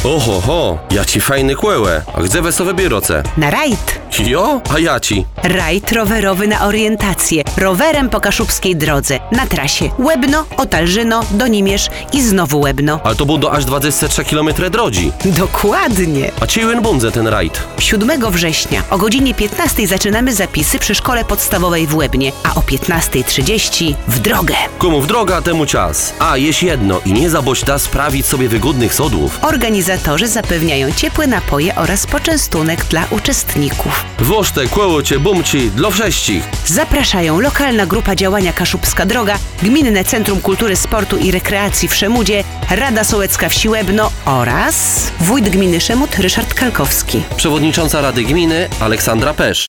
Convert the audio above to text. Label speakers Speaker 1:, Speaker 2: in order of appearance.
Speaker 1: Oho, ja ci fajny kłełe, a gdzie we so wybieroce?
Speaker 2: Na rajd.
Speaker 1: Jo, a ja ci.
Speaker 2: Rajd rowerowy na orientację. Rowerem po kaszubskiej drodze. Na trasie Łebno, Otalżyno, Donimierz i znowu Łebno.
Speaker 1: Ale to będą aż 23 km drodzi.
Speaker 2: Dokładnie.
Speaker 1: A ci będzie ten rajd?
Speaker 2: 7 września o godzinie 15 zaczynamy zapisy przy szkole podstawowej w Łebnie, a o 15:30 w drogę.
Speaker 1: Komu w droga, temu czas. A, jeść jedno i nie zaboś da sprawić sobie wygodnych sodłów.
Speaker 2: Organizatorzy zapewniają ciepłe napoje oraz poczęstunek dla uczestników.
Speaker 1: Wożte, kłełocie, bumci, dla wszystkich.
Speaker 2: Zapraszają lokalna grupa działania Kaszubska Droga, Gminne Centrum Kultury, Sportu i Rekreacji w Szemudzie, Rada Sołecka Wsi Łebno oraz wójt gminy Szemud Ryszard Kalkowski.
Speaker 1: Przewodnicząca Rady Gminy Aleksandra Pesz.